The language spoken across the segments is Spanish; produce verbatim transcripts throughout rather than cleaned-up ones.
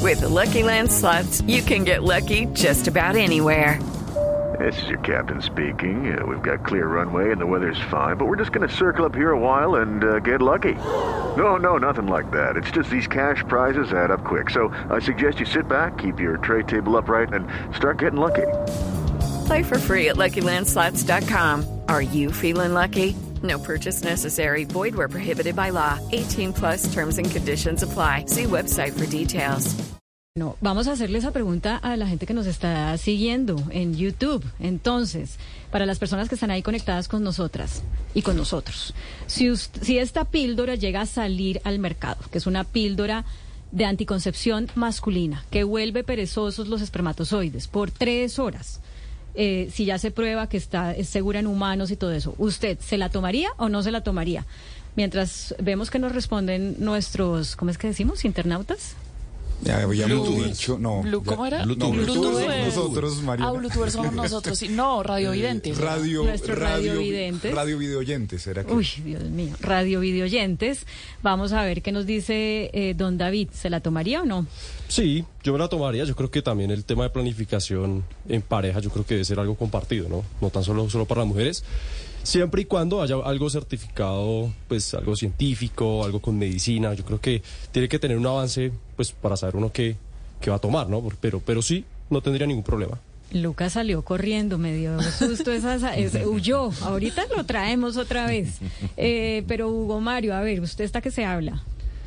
With the Lucky Land Slots, you can get lucky just about anywhere. This is your captain speaking. Uh, we've got clear runway and the weather's fine, but we're just going to circle up here a while and uh, get lucky. No, no, nothing like that. It's just these cash prizes add up quick. So I suggest you sit back, keep your tray table upright, and start getting lucky. Play for free at Lucky Land Slots dot com. Are you feeling lucky? No purchase necessary. Void where prohibited by law. eighteen plus terms and conditions apply. See website for details. No, vamos a hacerle esa pregunta a la gente que nos está siguiendo en YouTube. Entonces, para las personas que están ahí conectadas con nosotras y con nosotros, si, usted, si esta píldora llega a salir al mercado, que es una píldora de anticoncepción masculina, que vuelve perezosos los espermatozoides por tres horas, eh, si ya se prueba que está es segura en humanos y todo eso, ¿usted se la tomaría o no se la tomaría? Mientras vemos que nos responden nuestros, ¿cómo es que decimos? ¿Internautas? Ya habíamos dicho, no. Blue, ¿Cómo era? Bluetooth. No, Bluetooth Bluetooth somos nosotros, Mariana. Ah, Bluetooth somos nosotros, sí. No, radiovidentes. Eh, radio, Nuestros radio, radiovidentes. Radio videoyentes, ¿era que? Uy, Dios mío, radio videoyentes. Vamos a ver qué nos dice eh, don David. ¿Se la tomaría o no? Sí, yo me la tomaría. Yo creo que también el tema de planificación en pareja, yo creo que debe ser algo compartido, ¿no? No tan solo, solo para las mujeres. Siempre y cuando haya algo certificado, pues algo científico, algo con medicina, yo creo que tiene que tener un avance, pues para saber uno qué, qué va a tomar, ¿no? Pero, pero sí, no tendría ningún problema. Lucas salió corriendo, me dio susto, esa, ese, huyó. Ahorita lo traemos otra vez. Eh, pero Hugo Mario, a ver, ¿usted está que se habla?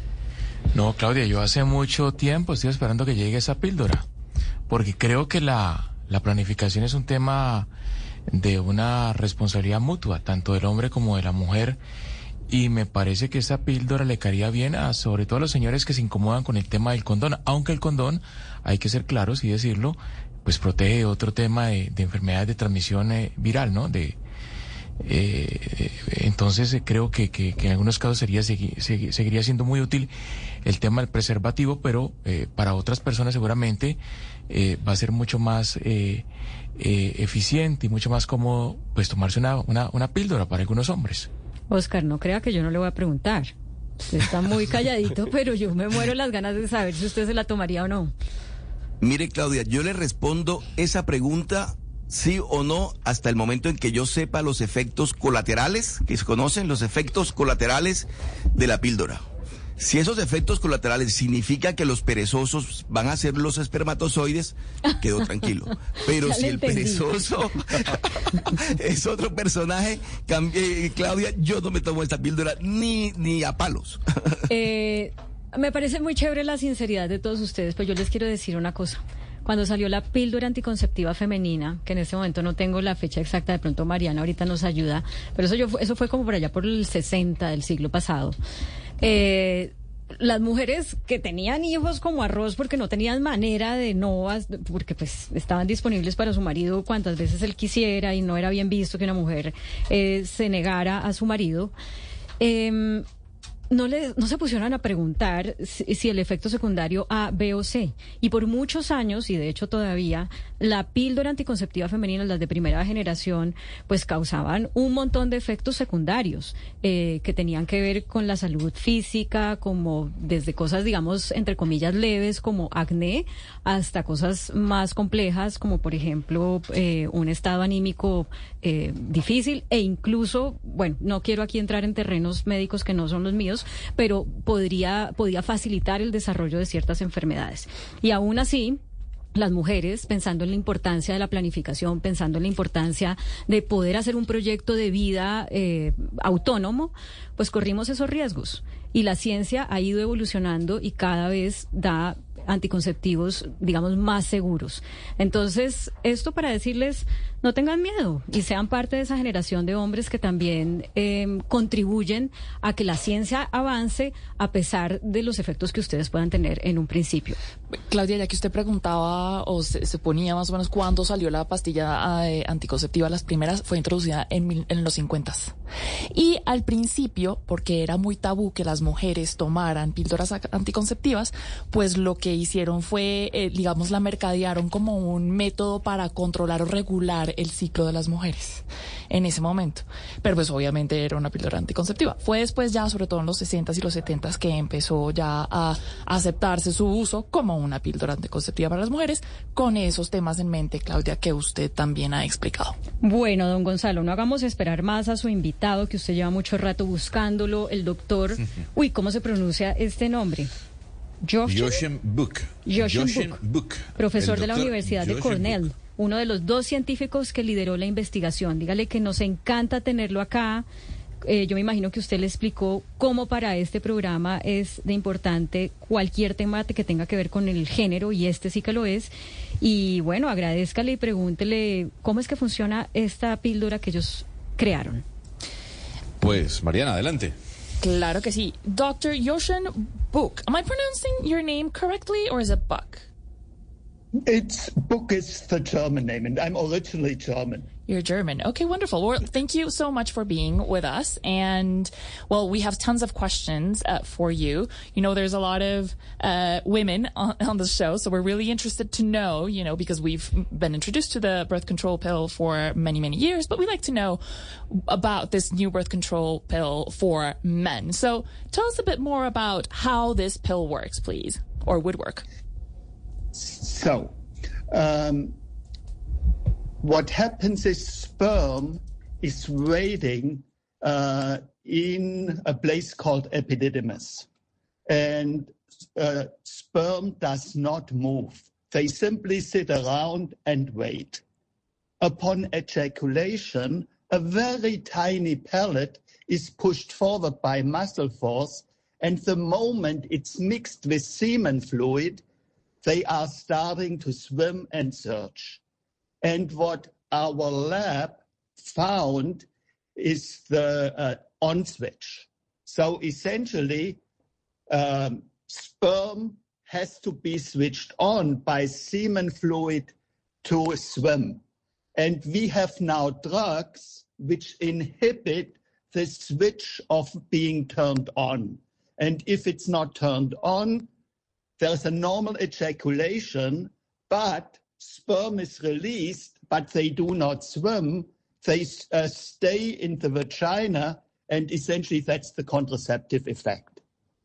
No, Claudia, yo hace mucho tiempo estoy esperando que llegue esa píldora, porque creo que la, la planificación es un tema de una responsabilidad mutua, tanto del hombre como de la mujer, y me parece que esa píldora le caería bien a sobre todo a los señores que se incomodan con el tema del condón, aunque el condón, hay que ser claros y decirlo, pues protege otro tema de, de enfermedades de transmisión eh, viral, ¿no? De eh, entonces eh, creo que, que, que en algunos casos sería segui, segui, seguiría siendo muy útil el tema del preservativo, pero eh, para otras personas seguramente eh, va a ser mucho más eh, eh, eficiente y mucho más cómodo pues tomarse una, una, una píldora para algunos hombres. Oscar, no crea que yo no le voy a preguntar. Usted está muy calladito, pero yo me muero las ganas de saber si usted se la tomaría o no. Mire, Claudia, yo le respondo esa pregunta sí o no hasta el momento en que yo sepa los efectos colaterales, que se conocen los efectos colaterales de la píldora. Si esos efectos colaterales significa que los perezosos van a ser los espermatozoides, quedo tranquilo. Pero si el entendí. Perezoso es otro personaje, eh, Claudia, yo no me tomo esta píldora ni, ni a palos. eh, me parece muy chévere la sinceridad de todos ustedes, pero yo les quiero decir una cosa. Cuando salió la píldora anticonceptiva femenina, que en este momento no tengo la fecha exacta, de pronto Mariana ahorita nos ayuda, pero eso, yo, eso fue como por allá por el sesenta del siglo pasado. Eh, las mujeres que tenían hijos como arroz porque no tenían manera de no, porque pues estaban disponibles para su marido cuantas veces él quisiera y no era bien visto que una mujer eh, se negara a su marido, eh, No, le, no se pusieron a preguntar si, si el efecto secundario A, B o C. Y por muchos años, y de hecho todavía, la píldora anticonceptiva femenina, las de primera generación, pues causaban un montón de efectos secundarios eh, que tenían que ver con la salud física, como desde cosas, digamos, entre comillas, leves, como acné, hasta cosas más complejas, como por ejemplo, eh, un estado anímico eh, difícil, e incluso, bueno, no quiero aquí entrar en terrenos médicos que no son los míos, pero podría, podría facilitar el desarrollo de ciertas enfermedades. Y aún así, las mujeres, pensando en la importancia de la planificación, pensando en la importancia de poder hacer un proyecto de vida eh, autónomo, pues corrimos esos riesgos. Y la ciencia ha ido evolucionando y cada vez da anticonceptivos, digamos, más seguros. Entonces, esto para decirles, no tengan miedo y sean parte de esa generación de hombres que también eh, contribuyen a que la ciencia avance a pesar de los efectos que ustedes puedan tener en un principio. Claudia, ya que usted preguntaba o se, se ponía más o menos cuándo salió la pastilla eh, anticonceptiva, las primeras fue introducida en, mil, en los cincuenta. Y al principio, porque era muy tabú que las mujeres tomaran píldoras anticonceptivas, pues lo que hicieron fue, eh, digamos, la mercadearon como un método para controlar o regular el ciclo de las mujeres en ese momento. Pero pues obviamente era una píldora anticonceptiva. Fue después ya, sobre todo en los sesentas y los setentas, que empezó ya a aceptarse su uso como una píldora anticonceptiva para las mujeres, con esos temas en mente, Claudia, que usted también ha explicado. Bueno, don Gonzalo, no hagamos esperar más a su invitado, que usted lleva mucho rato buscándolo, el doctor... Uy, ¿cómo se pronuncia este nombre? Jochen Buck. Jochen Buck, profesor de la Universidad de Cornell, Buck. uno de los dos científicos que lideró la investigación. Dígale que nos encanta tenerlo acá. Eh, yo me imagino que usted le explicó cómo para este programa es de importante cualquier tema que tenga que ver con el género, y este sí que lo es. Y bueno, agradézcale y pregúntele cómo es que funciona esta píldora que ellos crearon. Pues, Mariana, adelante. Claro que sí. doctor Jochen Buck. Am I pronouncing your name correctly, or is it Buck? It's Buck is the German name, and I'm originally German. You're German. Okay, wonderful. Well, thank you so much for being with us. And, well, we have tons of questions uh, for you. You know, there's a lot of uh, women on, on the show, so we're really interested to know, you know, because we've been introduced to the birth control pill for many, many years, but we like to know about this new birth control pill for men. So tell us a bit more about how this pill works, please, or would work. So, um, what happens is sperm is waiting uh, in a place called epididymis. And uh, sperm does not move. They simply sit around and wait. Upon ejaculation, a very tiny pellet is pushed forward by muscle force, and the moment it's mixed with semen fluid, they are starting to swim and search. And what our lab found is the uh, on switch. So essentially, um, sperm has to be switched on by semen fluid to swim. And we have now drugs which inhibit the switch of being turned on. And if it's not turned on, there's a normal ejaculation, but sperm is released, but they do not swim. They uh, stay in the vagina, and essentially that's the contraceptive effect.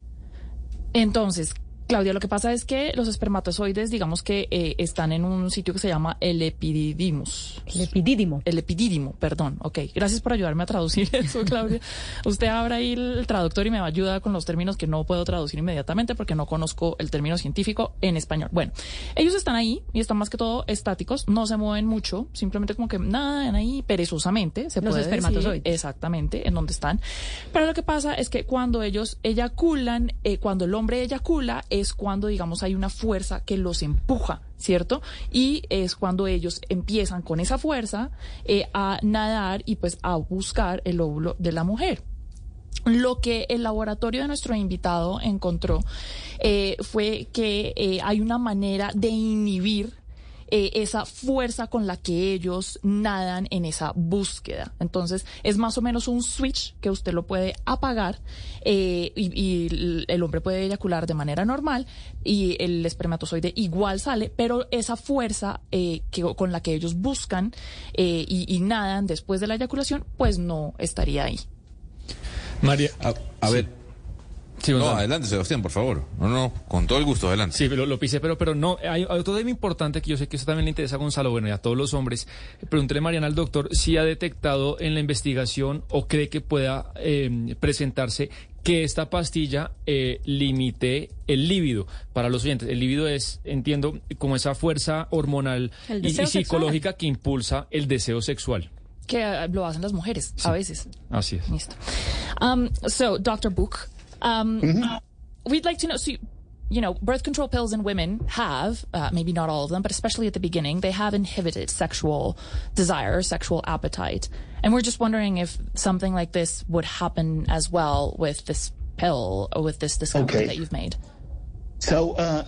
Entonces, Claudia, lo que pasa es que los espermatozoides, digamos que eh, están en un sitio que se llama el epididymus. El epidídimo. El epidídimo, perdón. Ok, gracias por ayudarme a traducir eso, Claudia. Usted abra ahí el traductor y me ayuda con los términos que no puedo traducir inmediatamente porque no conozco el término científico en español. Bueno, ellos están ahí y están más que todo estáticos, no se mueven mucho, simplemente como que nadan ahí perezosamente, se los puede espermatozoides. decir exactamente en donde están. Pero lo que pasa es que cuando ellos eyaculan, eh, cuando el hombre eyacula, es cuando, digamos, hay una fuerza que los empuja, ¿cierto? Y es cuando ellos empiezan con esa fuerza eh, a nadar y pues a buscar el óvulo de la mujer. Lo que el laboratorio de nuestro invitado encontró eh, fue que eh, hay una manera de inhibir Eh, esa fuerza con la que ellos nadan en esa búsqueda. Entonces, es más o menos un switch que usted lo puede apagar eh, y, y el hombre puede eyacular de manera normal y el espermatozoide igual sale, pero esa fuerza eh, que, con la que ellos buscan eh, y, y nadan después de la eyaculación, pues no estaría ahí. María, a, a sí. ver... Sí, no, adelante, Sebastián, por favor. No, no, con todo el gusto, adelante. Sí, lo, lo pisé, pero, pero no, hay, hay otro tema importante que yo sé que eso también le interesa a Gonzalo, bueno, y a todos los hombres. Pregúntele, Mariana, al doctor si ha detectado en la investigación o cree que pueda eh, presentarse que esta pastilla eh, limite el líbido. Para los oyentes, el líbido es, entiendo, como esa fuerza hormonal y, y psicológica que impulsa el deseo sexual. Que uh, lo hacen las mujeres, sí. A veces. Así es. Listo. Um, so, doctor Buck, Um, mm-hmm. we'd like to know, so, you, you know, birth control pills in women have, uh, maybe not all of them, but especially at the beginning, they have inhibited sexual desire, sexual appetite. And we're just wondering if something like this would happen as well with this pill or with this discovery okay. that you've made. So, uh,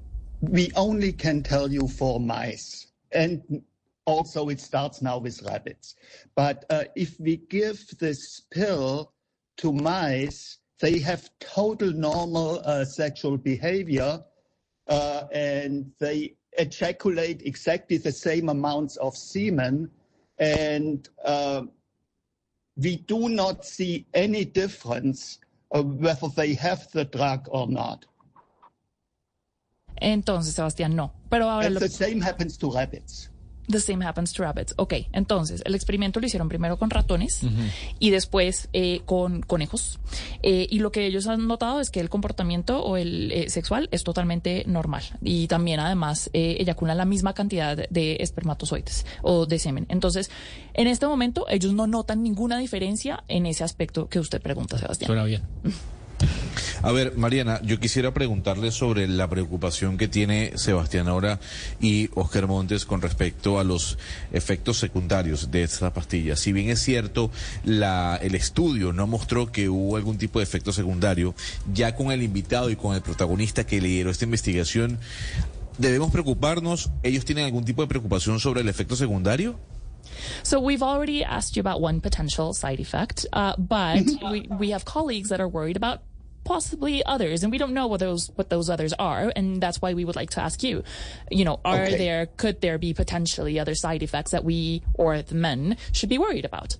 we only can tell you for mice. And also it starts now with rabbits. But uh, if we give this pill to mice, they have total normal uh, sexual behavior uh, and they ejaculate exactly the same amounts of semen, and uh, we do not see any difference uh, whether they have the drug or not. Entonces, Sebastián, no. Pero ahora and lo... the same happens to rabbits. The same happens to rabbits. Ok, entonces, el experimento lo hicieron primero con ratones Ujú. y después eh, con conejos. Eh, y lo que ellos han notado es que el comportamiento o el eh, sexual es totalmente normal. Y también, además, eh, eyaculan la misma cantidad de espermatozoides o de semen. Entonces, en este momento, ellos no notan ninguna diferencia en ese aspecto que usted pregunta, Sebastián. Suena bien. A ver, Mariana, yo quisiera preguntarle sobre la preocupación que tiene Sebastián ahora y Oscar Montes con respecto a los efectos secundarios de esta pastilla. Si bien es cierto, la, el estudio no mostró que hubo algún tipo de efecto secundario, ya con el invitado y con el protagonista que lideró esta investigación, ¿debemos preocuparnos? ¿Ellos tienen algún tipo de preocupación sobre el efecto secundario? So we've already asked you about one potential side effect, uh, but we, we have colleagues that are worried about possibly others, and we don't know what those what those others are, and that's why we would like to ask you, you know, are Okay. there, could there be potentially other side effects that we or the men should be worried about?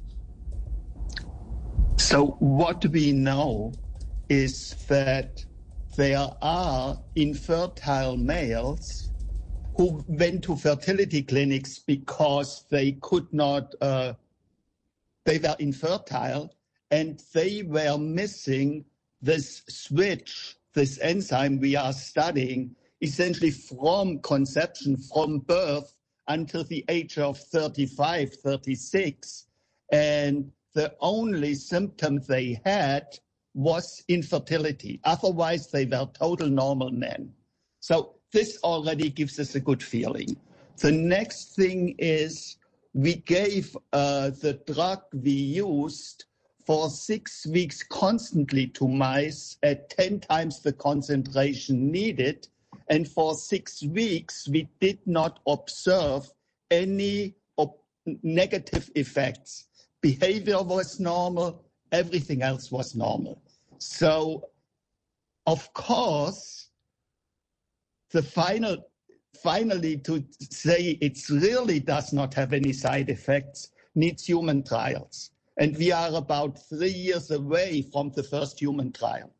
So what we know is that there are infertile males who went to fertility clinics because they could not, uh, they were infertile, and they were missing this switch, this enzyme we are studying, essentially from conception, from birth until the age of thirty-five, thirty-six. And the only symptom they had was infertility. Otherwise, they were total normal men. So this already gives us a good feeling. The next thing is we gave uh, the drug we used for six weeks constantly to mice at ten times the concentration needed. And for six weeks, we did not observe any op- negative effects. Behavior was normal. Everything else was normal. So, of course, the final, finally to say it really does not have any side effects needs human trials. And we are about three years away from the first human trial.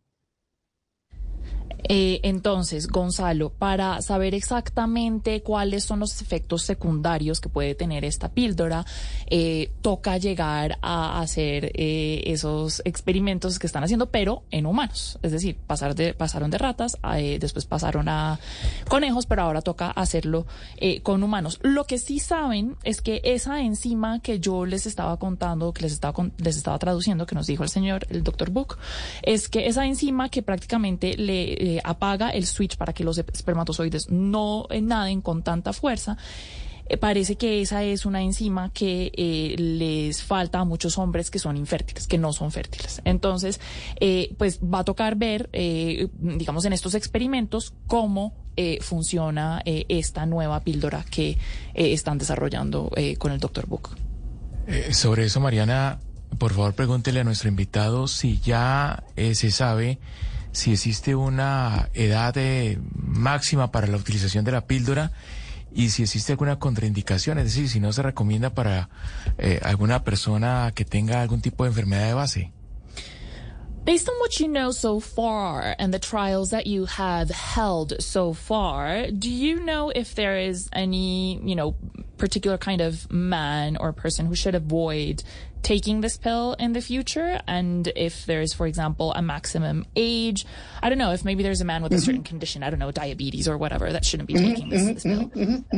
Eh, entonces, Gonzalo, para saber exactamente cuáles son los efectos secundarios que puede tener esta píldora, eh, toca llegar a hacer eh, esos experimentos que están haciendo, pero en humanos. Es decir, pasar de, pasaron de ratas, eh, después pasaron a conejos, pero ahora toca hacerlo eh, con humanos. Lo que sí saben es que esa enzima que yo les estaba contando, que les estaba, con, les estaba traduciendo, que nos dijo el señor, el doctor Book, es que esa enzima que prácticamente le Eh, apaga el switch para que los espermatozoides no eh, naden con tanta fuerza, eh, parece que esa es una enzima que eh, les falta a muchos hombres que son infértiles, que no son fértiles. Entonces, eh, pues va a tocar ver, eh, digamos, en estos experimentos cómo eh, funciona eh, esta nueva píldora que eh, están desarrollando eh, con el doctor Book. Eh, sobre eso, Mariana, por favor, pregúntele a nuestro invitado si ya eh, se sabe si existe una edad eh, máxima para la utilización de la píldora y si existe alguna contraindicación, es decir, si no se recomienda para eh, alguna persona que tenga algún tipo de enfermedad de base. Based on what you know so far and the trials that you have held so far, do you know if there is any, you know, particular kind of man or person who should avoid taking this pill in the future? And if there's, for example, a maximum age, I don't know, if maybe there's a man with a certain condition, I don't know, diabetes or whatever, that shouldn't be taking this, this pill.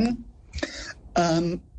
Um,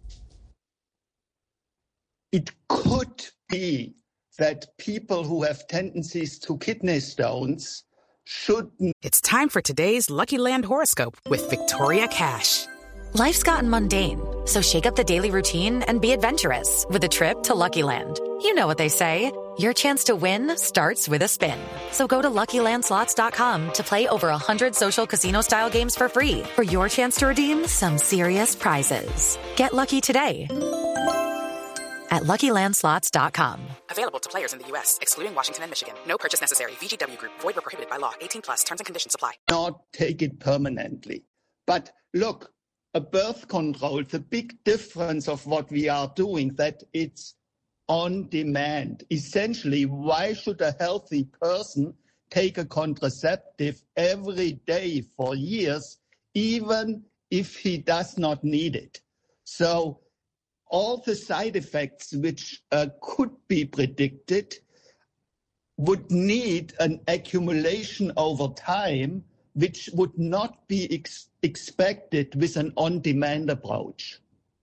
it could be that people who have tendencies to kidney stones shouldn't. It's time for today's Lucky Land horoscope with Victoria Cash. Life's gotten mundane, so shake up the daily routine and be adventurous with a trip to Lucky Land. You know what they say, your chance to win starts with a spin. So go to Lucky Land Slots dot com to play over one hundred social casino-style games for free for your chance to redeem some serious prizes. Get lucky today at lucky land slots dot com. Available to players in the U S, excluding Washington and Michigan. No purchase necessary. V G W Group. Void where prohibited by law. eighteen plus. Terms and conditions apply. Not take it permanently. But look, a birth control, the big difference of what we are doing, that it's on demand. Essentially, why should a healthy person take a contraceptive every day for years, even if he does not need it? So all the side effects which uh, could be predicted would need an accumulation over time, which would not be ex- expected with an on-demand approach.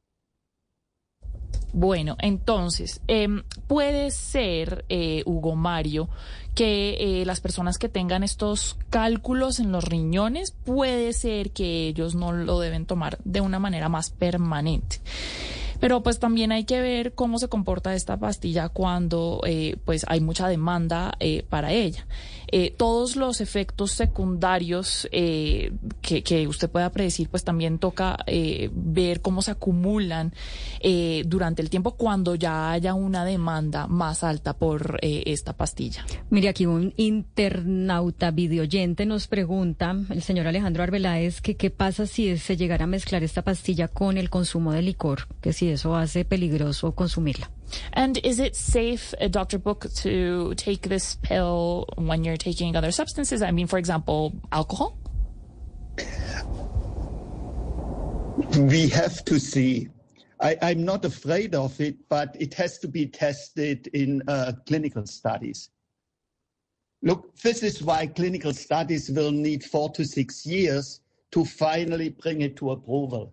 Bueno, entonces, eh, puede ser, eh, Hugo Mario, que eh, las personas que tengan estos cálculos en los riñones, puede ser que ellos no lo deben tomar de una manera más permanente. Pero pues también hay que ver cómo se comporta esta pastilla cuando eh, pues hay mucha demanda eh, para ella. Eh, todos los efectos secundarios eh, que, que usted pueda predecir, pues también toca eh, ver cómo se acumulan eh, durante el tiempo cuando ya haya una demanda más alta por eh, esta pastilla. Mire, aquí un internauta videoyente nos pregunta, el señor Alejandro Arbeláez, que qué pasa si se llegara a mezclar esta pastilla con el consumo de licor, que si eso hace peligroso consumirla. And is it safe, uh, Doctor Book, to take this pill when you're taking other substances? I mean, for example, alcohol? We have to see. I, I'm not afraid of it, but it has to be tested in uh, clinical studies. Look, this is why clinical studies will need four to six years to finally bring it to approval.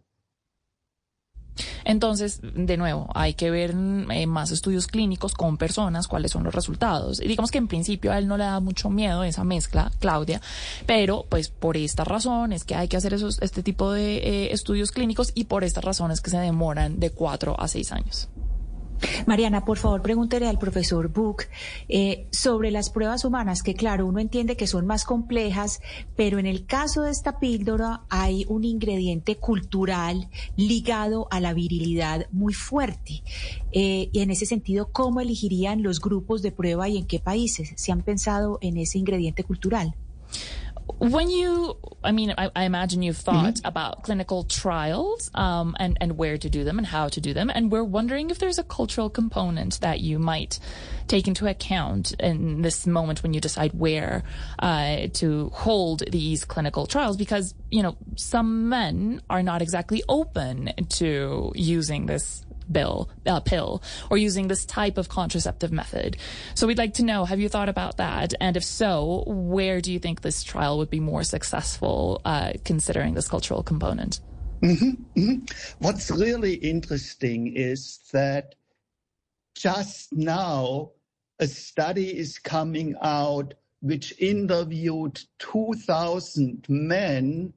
Entonces, de nuevo, hay que ver eh, más estudios clínicos con personas, cuáles son los resultados. Y digamos que en principio a él no le da mucho miedo esa mezcla, Claudia, pero pues por esta razón es que hay que hacer esos, este tipo de eh, estudios clínicos y por estas razones que se demoran de cuatro a seis años. Mariana, por favor, pregúntele al profesor Book eh, sobre las pruebas humanas, que claro, uno entiende que son más complejas, pero en el caso de esta píldora hay un ingrediente cultural ligado a la virilidad muy fuerte. Eh, y en ese sentido, ¿cómo elegirían los grupos de prueba y en qué países? ¿Se han pensado en ese ingrediente cultural? When you, I mean, I, I imagine you've thought mm-hmm. about clinical trials um, and, and where to do them and how to do them. And we're wondering if there's a cultural component that you might take into account in this moment when you decide where uh, to hold these clinical trials. Because, you know, some men are not exactly open to using this bill, uh, pill or using this type of contraceptive method. So we'd like to know, have you thought about that? And if so, where do you think this trial would be more successful uh, considering this cultural component? Mm-hmm, mm-hmm. What's really interesting is that just now a study is coming out which interviewed two thousand men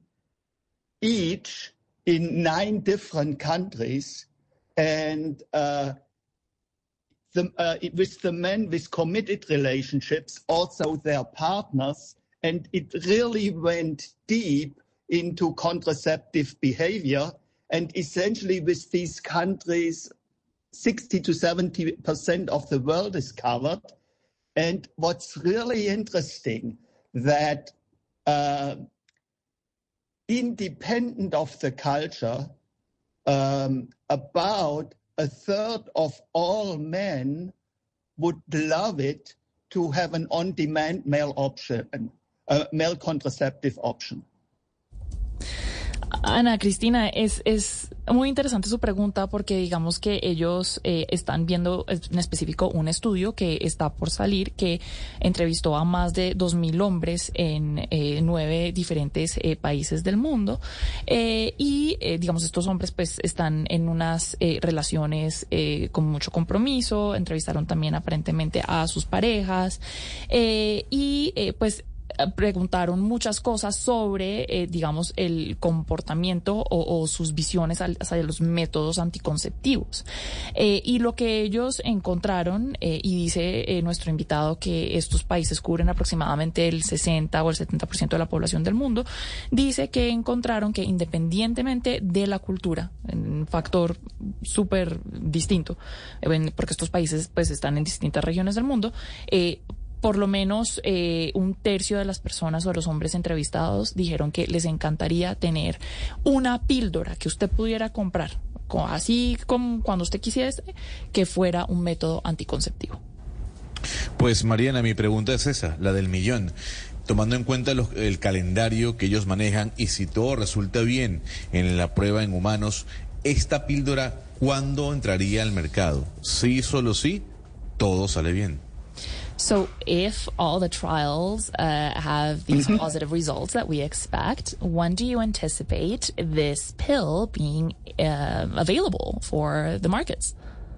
each in nine different countries. And uh, the, uh, it was the men with committed relationships, also their partners, and it really went deep into contraceptive behavior. And essentially with these countries, sixty to seventy percent of the world is covered. And what's really interesting, that uh, independent of the culture, Um, about a third of all men would love it to have an on-demand male option, a male contraceptive option. Ana Cristina, es, es muy interesante su pregunta porque digamos que ellos eh, están viendo en específico un estudio que está por salir que entrevistó a más de dos mil hombres en eh, nueve diferentes eh, países del mundo eh, y eh, digamos estos hombres pues están en unas eh, relaciones eh, con mucho compromiso, entrevistaron también aparentemente a sus parejas eh, y eh, pues preguntaron muchas cosas sobre, eh, digamos, el comportamiento o, o sus visiones al, hacia los métodos anticonceptivos. Eh, y lo que ellos encontraron, eh, y dice eh, nuestro invitado que estos países cubren aproximadamente el sesenta o el setenta por ciento de la población del mundo, dice que encontraron que independientemente de la cultura, un factor súper distinto, eh, porque estos países pues están en distintas regiones del mundo, eh, por lo menos eh, un tercio de las personas o los hombres entrevistados dijeron que les encantaría tener una píldora que usted pudiera comprar, así como cuando usted quisiera, que fuera un método anticonceptivo. Pues Mariana, mi pregunta es esa, la del millón. Tomando en cuenta los, el calendario que ellos manejan y si todo resulta bien en la prueba en humanos, ¿esta píldora cuándo entraría al mercado? Sí, solo sí, todo sale bien. So if all the trials uh, have these positive results that we expect, when do you anticipate this pill being uh, available for the markets?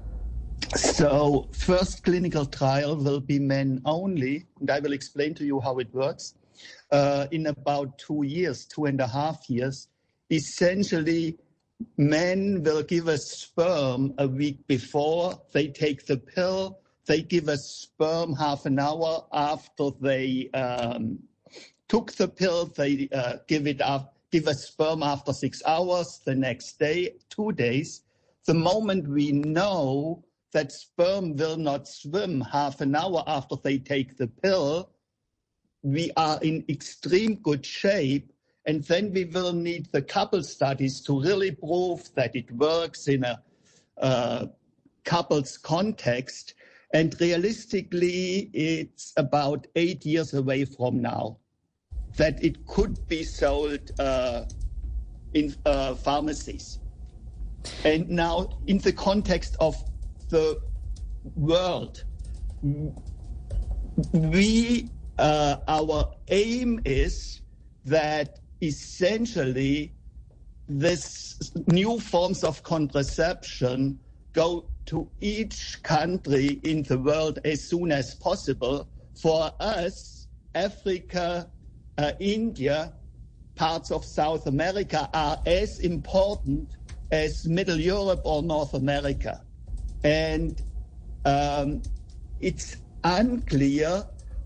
So first clinical trial will be men only, and I will explain to you how it works. Uh, in about two years, two and a half years, essentially men will give us sperm a week before they take the pill. They give us sperm half an hour after they um, took the pill. They uh, give it up, give us sperm after six hours, the next day, two days. The moment we know that sperm will not swim half an hour after they take the pill, we are in extreme good shape. And then we will need the couple studies to really prove that it works in a uh, couple's context. And realistically, it's about eight years away from now that it could be sold uh, in uh, pharmacies. And now, in the context of the world, we, uh, our aim is that essentially this new forms of contraception go to each country in the world as soon as possible. For us, Africa, uh, India, parts of South America are as important as Middle Europe or North America. And um, it's unclear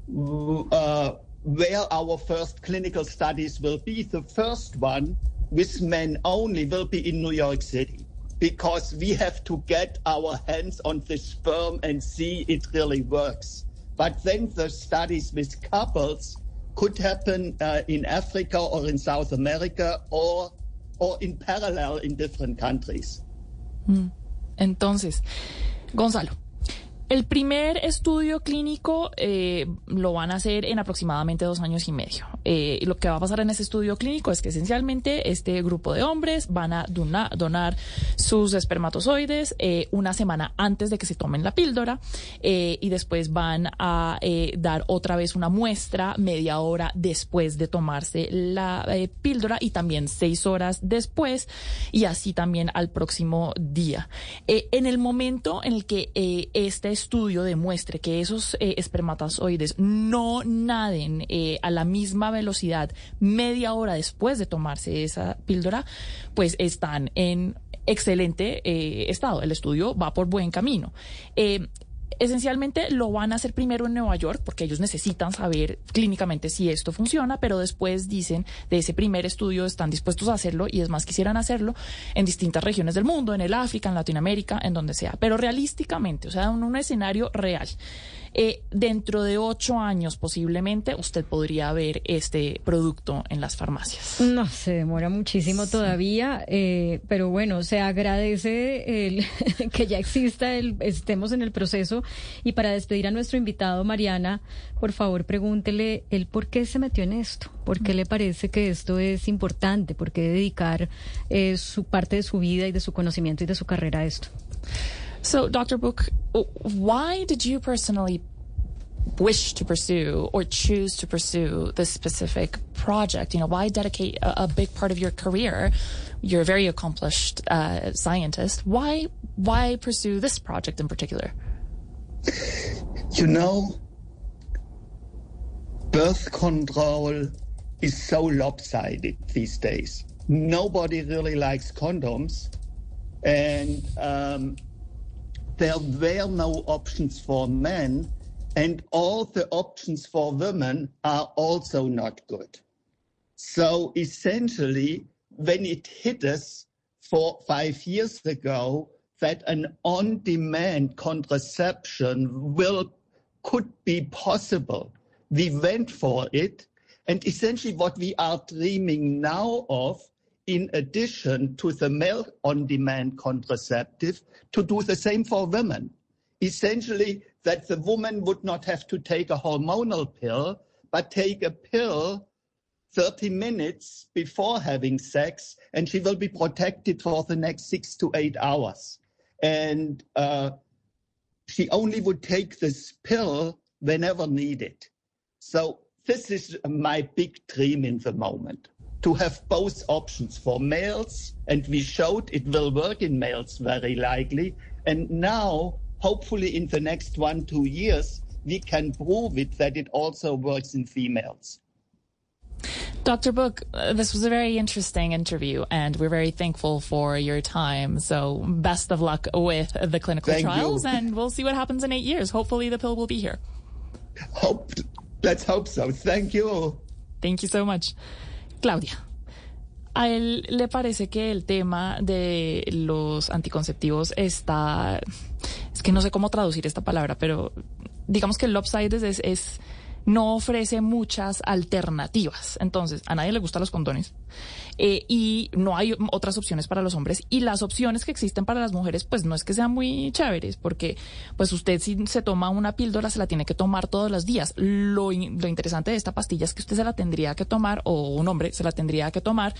uh, where our first clinical studies will be. The first one with men only will be in New York City, because we have to get our hands on the sperm and see it really works. But then the studies with couples could happen uh, in Africa or in South America or, or in parallel in different countries. Mm. Entonces, Gonzalo, el primer estudio clínico eh, lo van a hacer en aproximadamente dos años y medio. Eh, lo que va a pasar en ese estudio clínico es que esencialmente este grupo de hombres van a dona, donar sus espermatozoides eh, una semana antes de que se tomen la píldora eh, y después van a eh, dar otra vez una muestra media hora después de tomarse la eh, píldora y también seis horas después y así también al próximo día. Eh, en el momento en el que eh, este estudio demuestre que esos eh, espermatozoides no naden eh, a la misma velocidad media hora después de tomarse esa píldora, pues están en excelente eh, estado. El estudio va por buen camino. Eh, Esencialmente lo van a hacer primero en Nueva York porque ellos necesitan saber clínicamente si esto funciona, pero después dicen de ese primer estudio están dispuestos a hacerlo y es más quisieran hacerlo en distintas regiones del mundo, en el África, en Latinoamérica, en donde sea, pero realísticamente, o sea, en un escenario real. Eh, dentro de ocho años posiblemente usted podría ver este producto en las farmacias. No, se demora muchísimo sí. todavía, eh, pero bueno, se agradece el, que ya exista, el, estemos en el proceso. Y para despedir a nuestro invitado, Mariana, por favor pregúntele el por qué se metió en esto, por qué le parece que esto es importante, por qué dedicar eh, su parte de su vida y de su conocimiento y de su carrera a esto. So, Doctor Book, why did you personally wish to pursue or choose to pursue this specific project? You know, why dedicate a, a big part of your career? You're a very accomplished uh, scientist. Why, why pursue this project in particular? You know, birth control is so lopsided these days. Nobody really likes condoms, and um, there were no options for men, and all the options for women are also not good. So essentially, when it hit us four, five years ago that an on-demand contraception will could be possible, we went for it. And essentially what we are dreaming now of, in addition to the male on-demand contraceptive, to do the same for women. Essentially that the woman would not have to take a hormonal pill, but take a pill thirty minutes before having sex, and she will be protected for the next six to eight hours. And uh, she only would take this pill whenever needed. So this is my big dream in the moment, to have both options for males, and we showed it will work in males very likely. And now, hopefully in the next one, two years, we can prove it that it also works in females. Doctor Book, uh, this was a very interesting interview, and we're very thankful for your time. So best of luck with the clinical Thank trials, you. and we'll see what happens in eight years. Hopefully the pill will be here. Hope, let's hope so. Thank you. Thank you so much. Claudia, ¿a él le parece que el tema de los anticonceptivos está... Es que no sé cómo traducir esta palabra, pero digamos que el lopsided es... es no ofrece muchas alternativas. Entonces, a nadie le gustan los condones eh, y no hay otras opciones para los hombres, y las opciones que existen para las mujeres pues no es que sean muy chéveres, porque pues usted si se toma una píldora se la tiene que tomar todos los días. Lo, lo interesante de esta pastilla es que usted se la tendría que tomar, o un hombre se la tendría que tomar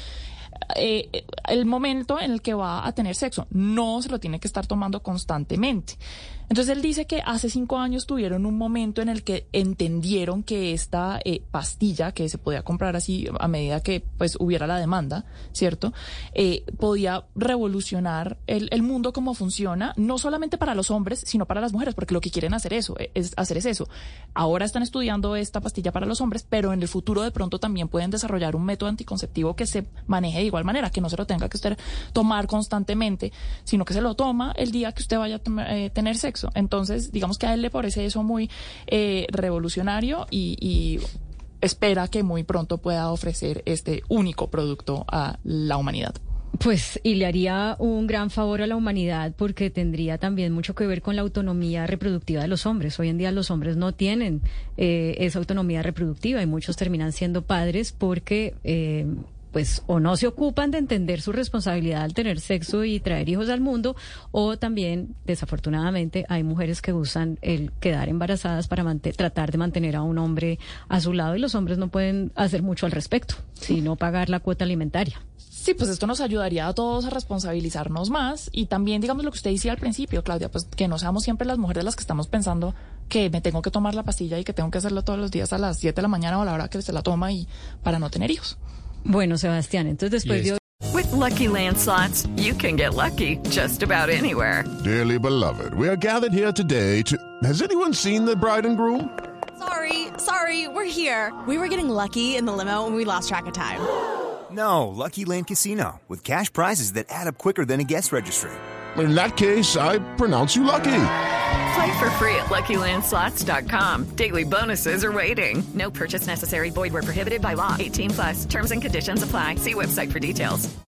eh, el momento en el que va a tener sexo, no se lo tiene que estar tomando constantemente. Entonces él dice que hace cinco años tuvieron un momento en el que entendieron que esta eh, pastilla, que se podía comprar así a medida que pues hubiera la demanda, ¿cierto? Eh, podía revolucionar el, el mundo como funciona, no solamente para los hombres, sino para las mujeres, porque lo que quieren hacer eso es hacer es eso. Ahora están estudiando esta pastilla para los hombres, pero en el futuro de pronto también pueden desarrollar un método anticonceptivo que se maneje de igual manera, que no se lo tenga que usted tomar constantemente, sino que se lo toma el día que usted vaya a eh, tener sexo. Entonces, digamos que a él le parece eso muy eh, revolucionario y, y espera que muy pronto pueda ofrecer este único producto a la humanidad. Pues, y le haría un gran favor a la humanidad, porque tendría también mucho que ver con la autonomía reproductiva de los hombres. Hoy en día los hombres no tienen eh, esa autonomía reproductiva, y muchos terminan siendo padres porque... Eh, pues o no se ocupan de entender su responsabilidad al tener sexo y traer hijos al mundo, o también, desafortunadamente, hay mujeres que usan el quedar embarazadas para tratar de mantener a un hombre a su lado, y los hombres no pueden hacer mucho al respecto, sino pagar la cuota alimentaria. Sí, pues esto nos ayudaría a todos a responsabilizarnos más, y también, digamos, lo que usted decía al principio, Claudia, pues que no seamos siempre las mujeres las que estamos pensando que me tengo que tomar la pastilla y que tengo que hacerlo todos los días a las siete de la mañana o a la hora que se la toma, y para no tener hijos. Bueno, Sebastián, entonces después yes. de... With Lucky Land Slots, you can get lucky just about anywhere. Dearly beloved, we are gathered here today to... Has anyone seen the bride and groom? Sorry, sorry, we're here. We were getting lucky in the limo and we lost track of time. No, Lucky Land Casino, with cash prizes that add up quicker than a guest registry. In that case, I pronounce you lucky. Play for free at Lucky Land Slots dot com. Daily bonuses are waiting. No purchase necessary. Void where prohibited by law. eighteen plus. Terms and conditions apply. See website for details.